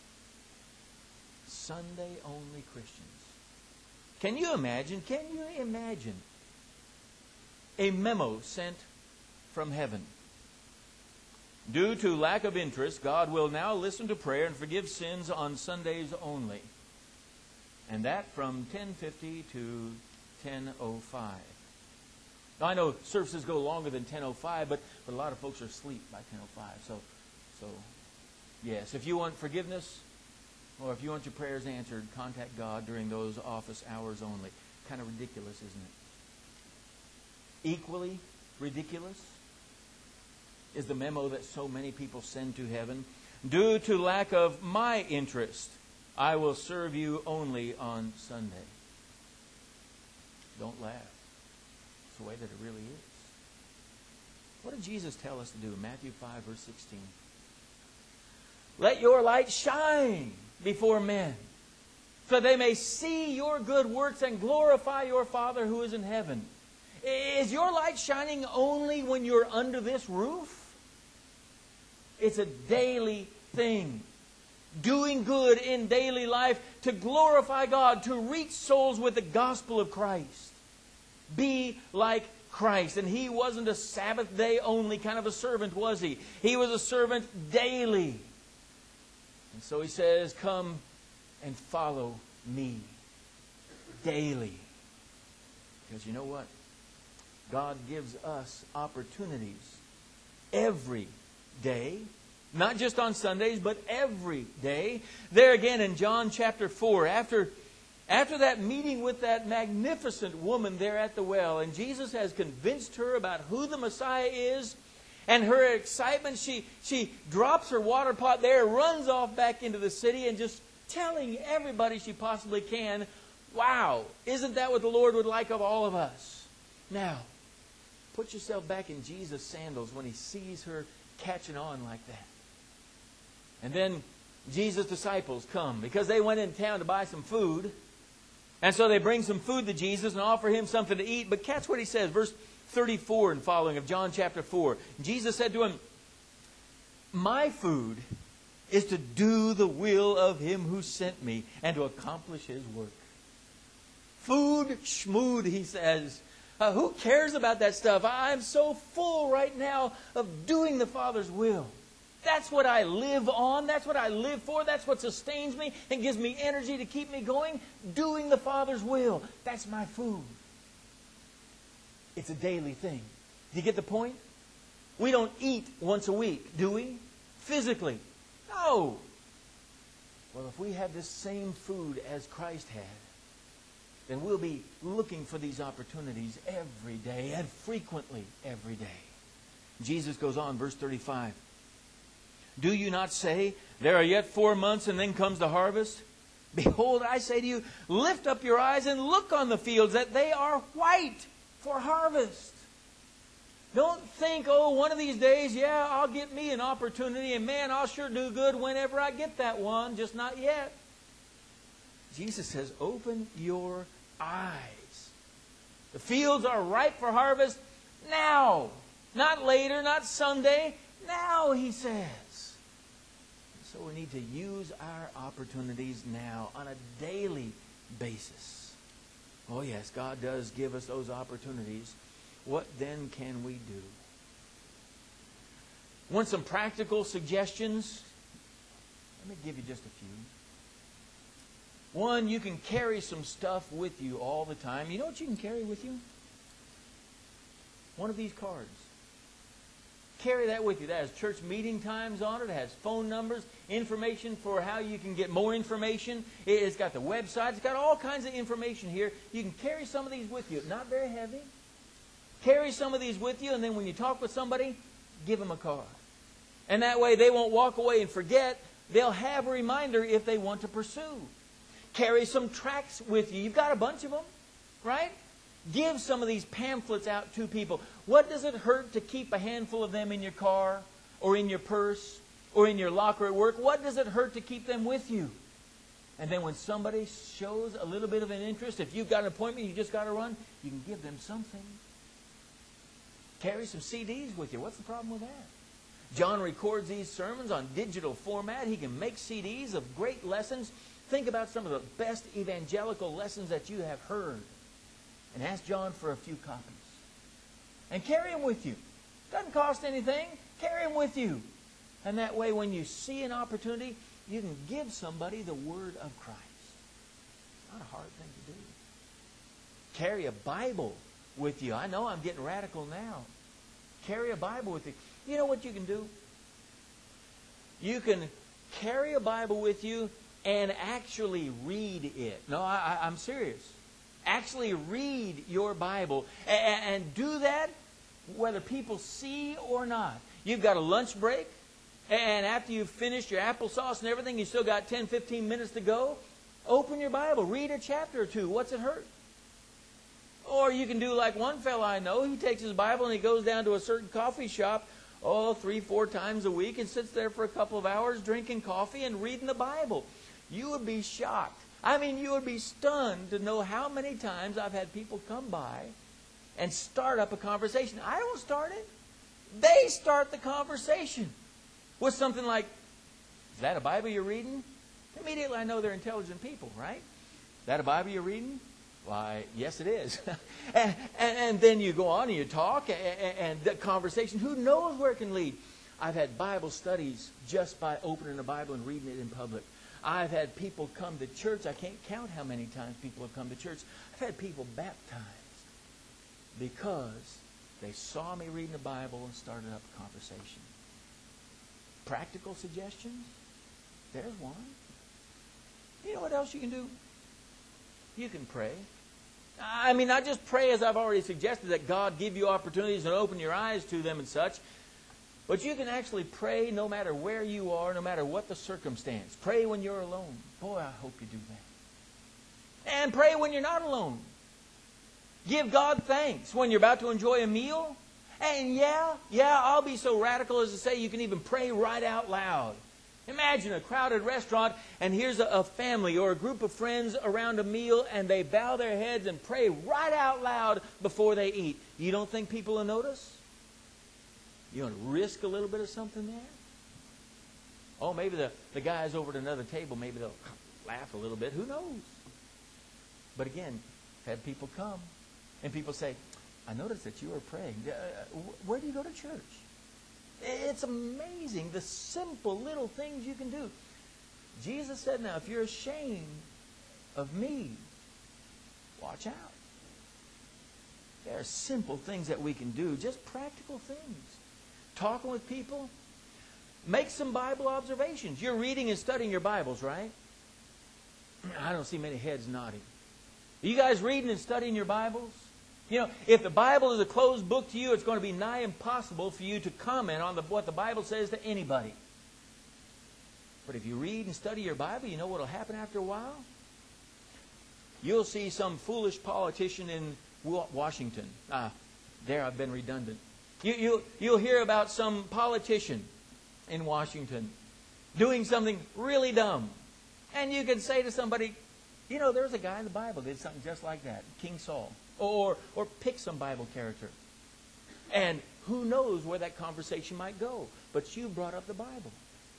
Sunday-only Christians. Can you imagine, can you imagine a memo sent from heaven? Due to lack of interest, God will now listen to prayer and forgive sins on Sundays only. And that from ten fifty to ten oh five. Now I know services go longer than ten oh five, but, but a lot of folks are asleep by ten oh five. So, so, yes, if you want forgiveness, or if you want your prayers answered, contact God during those office hours only. Kind of ridiculous, isn't it? Equally ridiculous is the memo that so many people send to heaven. Due to lack of my interest, I will serve you only on Sunday. Don't laugh. It's the way that it really is. What did Jesus tell us to do? Matthew five, verse sixteen. Let your light shine before men, so they may see your good works and glorify your Father who is in heaven. Is your light shining only when you're under this roof? It's a daily thing. Doing good in daily life to glorify God, to reach souls with the gospel of Christ. Be like Christ. And He wasn't a Sabbath day only kind of a servant, was He? He was a servant daily. And so He says, come and follow me daily. Because you know what? God gives us opportunities every day. Not just on Sundays, but every day. There again in John chapter four, after, after that meeting with that magnificent woman there at the well, and Jesus has convinced her about who the Messiah is, and her excitement, she, she drops her water pot there, runs off back into the city, and just telling everybody she possibly can, wow, isn't that what the Lord would like of all of us? Now, put yourself back in Jesus' sandals when He sees her catching on like that. And then Jesus' disciples come because they went in town to buy some food. And so they bring some food to Jesus and offer Him something to eat. But catch what He says, verse thirty-four and following of John chapter four. Jesus said to him, my food is to do the will of Him who sent me and to accomplish His work. Food schmood, He says. Uh, who cares about that stuff? I'm so full right now of doing the Father's will. That's what I live on. That's what I live for. That's what sustains me and gives me energy to keep me going. Doing the Father's will. That's my food. It's a daily thing. Do you get the point? We don't eat once a week, do we? Physically. No. Well, if we have this same food as Christ had, then we'll be looking for these opportunities every day and frequently every day. Jesus goes on, verse thirty-five. Do you not say, there are yet four months and then comes the harvest? Behold, I say to you, lift up your eyes and look on the fields, that they are white for harvest. Don't think, oh, one of these days, yeah, I'll get me an opportunity, and man, I'll sure do good whenever I get that one, just not yet. Jesus says, open your eyes. The fields are ripe for harvest now. Not later, not someday. Now, He says. So we need to use our opportunities now on a daily basis. Oh yes, God does give us those opportunities. What then can we do? Want some practical suggestions? Let me give you just a few. One, you can carry some stuff with you all the time. You know what you can carry with you? One of these cards. Carry that with you. That has church meeting times on it. It has phone numbers, information for how you can get more information. It's got the website. It's got all kinds of information here. You can carry some of these with you. Not very heavy. Carry some of these with you, and then when you talk with somebody, give them a card. And that way they won't walk away and forget. They'll have a reminder if they want to pursue. Carry some tracts with you. You've got a bunch of them, right? Give some of these pamphlets out to people. What does it hurt to keep a handful of them in your car or in your purse? or in your locker at work, what does it hurt to keep them with you? And then when somebody shows a little bit of an interest, if you've got an appointment, you just got to run, you can give them something. Carry some C Ds with you. What's the problem with that? John records these sermons on digital format. He can make C Ds of great lessons. Think about some of the best evangelical lessons that you have heard. And ask John for a few copies. And carry them with you. Doesn't cost anything. Carry them with you. And that way, when you see an opportunity, you can give somebody the word of Christ. Not a hard thing to do. Carry a Bible with you. I know I'm getting radical now. Carry a Bible with you. You know what you can do? You can carry a Bible with you and actually read it. No, I, I'm serious. Actually read your Bible. And, and do that whether people see or not. You've got a lunch break. And after you've finished your applesauce and everything, you still got ten, fifteen minutes to go. Open your Bible. Read a chapter or two. What's it hurt? Or you can do like one fellow I know. He takes his Bible and he goes down to a certain coffee shop, oh, three, four times a week and sits there for a couple of hours drinking coffee and reading the Bible. You would be shocked. I mean, you would be stunned to know how many times I've had people come by and start up a conversation. I don't start it. They start the conversation with something like, is that a Bible you're reading? Immediately I know they're intelligent people, right? Is that a Bible you're reading? Why, yes it is. and, and, and then you go on and you talk, and, and the conversation, who knows where it can lead. I've had Bible studies just by opening the Bible and reading it in public. I've had people come to church. I can't count how many times people have come to church. I've had people baptized because they saw me reading the Bible and started up a conversation. Practical suggestions? There's one. You know what else you can do? You can pray. I mean, not just pray as I've already suggested, that God give you opportunities and open your eyes to them and such. But you can actually pray no matter where you are, no matter what the circumstance. Pray when you're alone. Boy, I hope you do that. And pray when you're not alone. Give God thanks when you're about to enjoy a meal. And yeah, yeah, I'll be so radical as to say you can even pray right out loud. Imagine a crowded restaurant, and here's a, a family or a group of friends around a meal, and they bow their heads and pray right out loud before they eat. You don't think people will notice? You want to risk a little bit of something there? Oh, maybe the, the guys over at another table, maybe they'll laugh a little bit. Who knows? But again, I've had people come, and people say, I noticed that you were praying. Uh, where do you go to church? It's amazing the simple little things you can do. Jesus said, now, if you're ashamed of me, watch out. There are simple things that we can do, just practical things. Talking with people. Make some Bible observations. You're reading and studying your Bibles, right? I don't see many heads nodding. Are you guys reading and studying your Bibles? You know, if the Bible is a closed book to you, it's going to be nigh impossible for you to comment on the, what the Bible says to anybody. But if you read and study your Bible, you know what will happen after a while? You'll see some foolish politician in Washington. Ah, there I've been redundant. You, you, you'll hear about some politician in Washington doing something really dumb. And you can say to somebody, you know, there's a guy in the Bible that did something just like that, King Saul. Or, or pick some Bible character. And who knows where that conversation might go. But you brought up the Bible.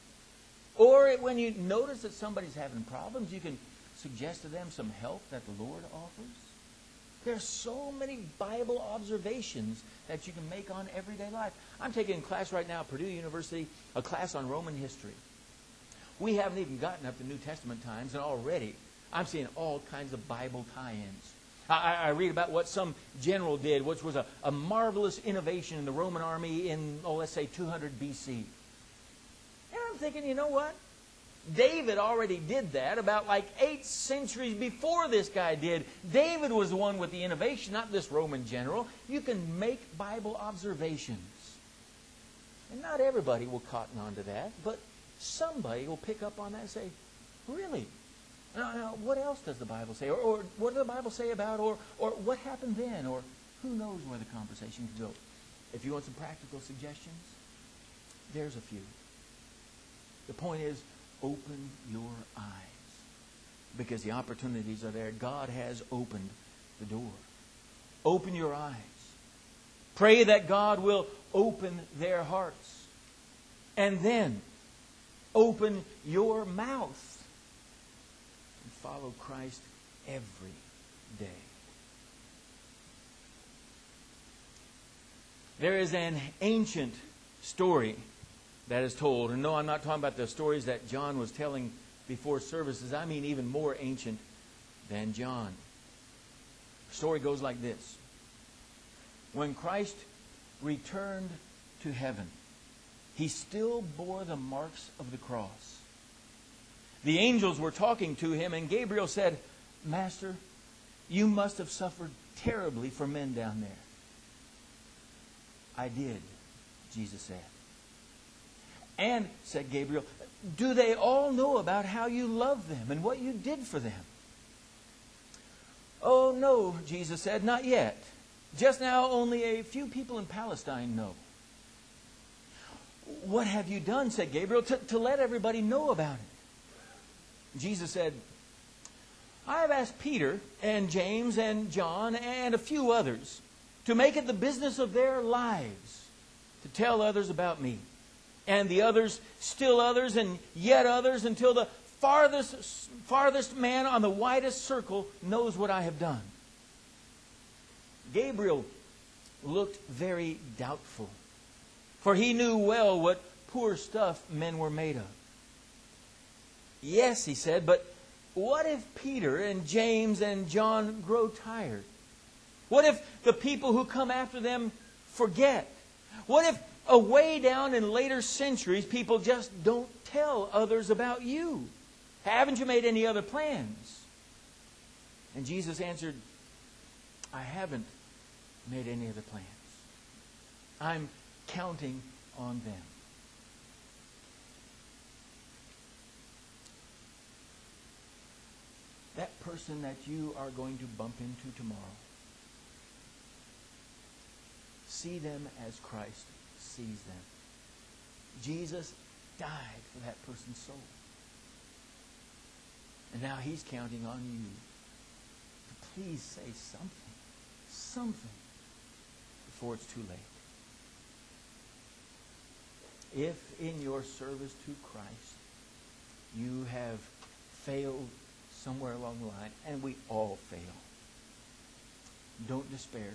Or when you notice that somebody's having problems, you can suggest to them some help that the Lord offers. There are so many Bible observations that you can make on everyday life. I'm taking a class right now at Purdue University, a class on Roman history. We haven't even gotten up to New Testament times, and already I'm seeing all kinds of Bible tie-ins. I, I read about what some general did, which was a, a marvelous innovation in the Roman army in, oh, let's say two hundred B C. And I'm thinking, you know what? David already did that about like eight centuries before this guy did. David was the one with the innovation, not this Roman general. You can make Bible observations. And not everybody will cotton on to that, but somebody will pick up on that and say, really? Now, now, what else does the Bible say? Or, or what does the Bible say about, or, or what happened then? Or who knows where the conversation could go? If you want some practical suggestions, there's a few. The point is, open your eyes. Because the opportunities are there. God has opened the door. Open your eyes. Pray that God will open their hearts. And then, open your mouth. And follow Christ every day. There is an ancient story that is told. And no, I'm not talking about the stories that John was telling before services. I mean even more ancient than John. The story goes like this. When Christ returned to heaven, He still bore the marks of the cross. The angels were talking to Him, and Gabriel said, Master, you must have suffered terribly for men down there. I did, Jesus said. And, said Gabriel, do they all know about how you love them and what you did for them? Oh, no, Jesus said, not yet. Just now only a few people in Palestine know. What have you done, said Gabriel, to, to let everybody know about it? Jesus said, I have asked Peter and James and John and a few others to make it the business of their lives to tell others about me. And the others, still others, and yet others, until the farthest, farthest man on the widest circle knows what I have done. Gabriel looked very doubtful, for he knew well what poor stuff men were made of. Yes, he said, but what if Peter and James and John grow tired? What if the people who come after them forget? What if away down in later centuries, people just don't tell others about you? Haven't you made any other plans? And Jesus answered, I haven't made any other plans. I'm counting on them. That person that you are going to bump into tomorrow, see them as Christ sees them. Jesus died for that person's soul. And now He's counting on you to please say something, something, before it's too late. If in your service to Christ you have failed somewhere along the line, and we all fail, don't despair.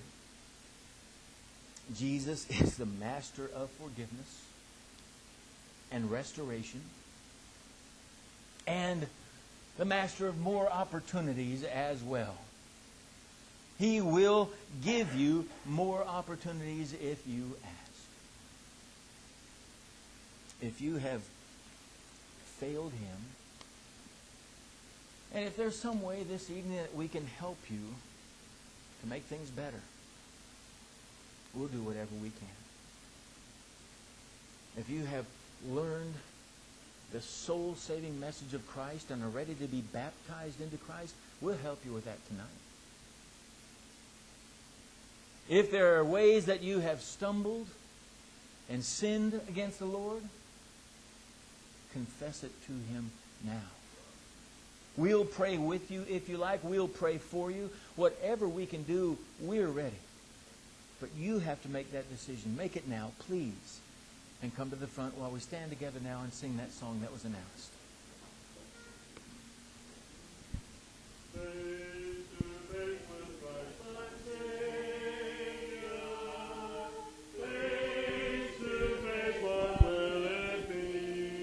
Jesus is the master of forgiveness and restoration, and the master of more opportunities as well. He will give you more opportunities if you ask. If you have failed Him, and if there's some way this evening that we can help you to make things better, we'll do whatever we can. If you have learned the soul-saving message of Christ and are ready to be baptized into Christ, we'll help you with that tonight. If there are ways that you have stumbled and sinned against the Lord, confess it to Him now. We'll pray with you if you like. We'll pray for you. Whatever we can do, we're ready. But you have to make that decision. Make it now, please. And come to the front while we stand together now and sing that song that was announced.